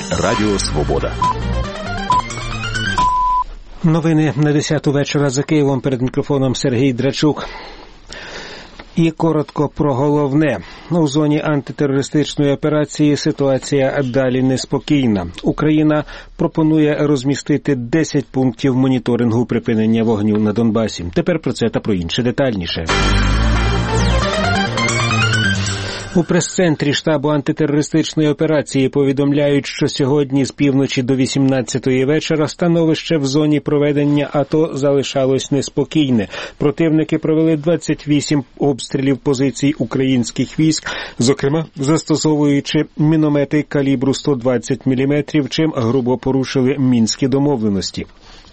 Радіо Свобода. Новини на 10-ту вечора за Києвом. Перед мікрофоном Сергій Драчук. І коротко про головне. У зоні антитерористичної операції ситуація далі неспокійна. Україна пропонує розмістити 10 пунктів моніторингу припинення вогню на Донбасі. Тепер про це та про інше детальніше. У прес-центрі штабу антитерористичної операції повідомляють, що сьогодні з півночі до 18-ї вечора становище в зоні проведення АТО залишалось неспокійне. Противники провели 28 обстрілів позицій українських військ, зокрема застосовуючи міномети калібру 120 мм, чим грубо порушили мінські домовленості.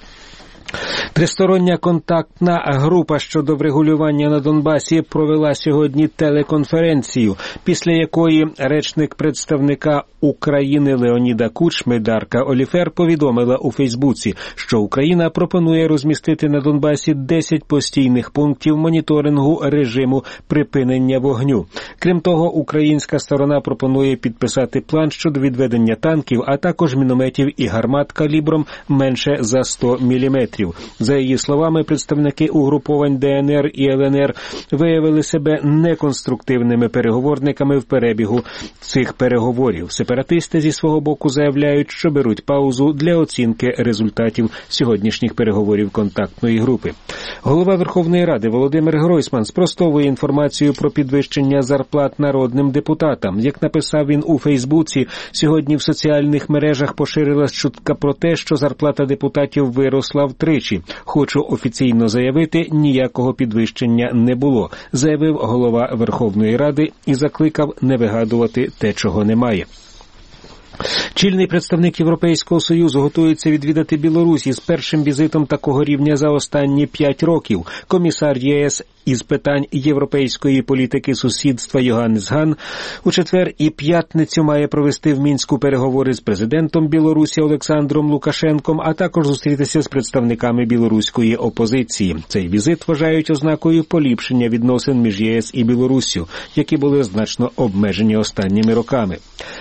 Тристороння контактна група щодо врегулювання на Донбасі провела сьогодні телеконференцію, після якої речник представника України Леоніда Кучми Дарка Оліфер повідомила у Фейсбуці, що Україна пропонує розмістити на Донбасі 10 постійних пунктів моніторингу режиму припинення вогню. Крім того, українська сторона пропонує підписати план щодо відведення танків, а також мінометів і гармат калібром менше за 100 мм. За її словами, представники угруповань ДНР і ЛНР виявили себе неконструктивними переговорниками в перебігу цих переговорів. Сепаратисти зі свого боку заявляють, що беруть паузу для оцінки результатів сьогоднішніх переговорів контактної групи. Голова Верховної Ради Володимир Гройсман спростовує інформацію про підвищення зарплат народним депутатам. Як написав він у Фейсбуці, сьогодні в соціальних мережах поширилась чутка про те, що зарплата депутатів виросла втричі. Хочу офіційно заявити, ніякого підвищення не було, заявив голова Верховної Ради і закликав не вигадувати те, чого немає. Чільний представник Європейського Союзу готується відвідати Білорусь із першим візитом такого рівня за останні 5 років. Комісар ЄС із питань європейської політики сусідства Йоганнес Ган у четвер і п'ятницю має провести в Мінську переговори з президентом Білорусі Олександром Лукашенком, а також зустрітися з представниками білоруської опозиції. Цей візит вважають ознакою поліпшення відносин між ЄС і Білоруссю, які були значно обмежені останніми роками.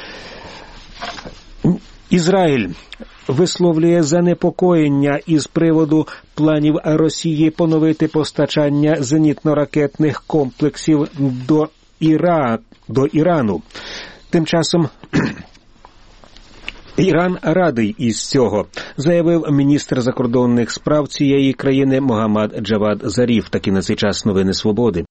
Ізраїль висловлює занепокоєння із приводу планів Росії поновити постачання зенітно-ракетних комплексів до Ірану. Тим часом Іран радий із цього, заявив міністр закордонних справ цієї країни Могаммад Джавад Заріф. Такі на цей час новини «Свободи».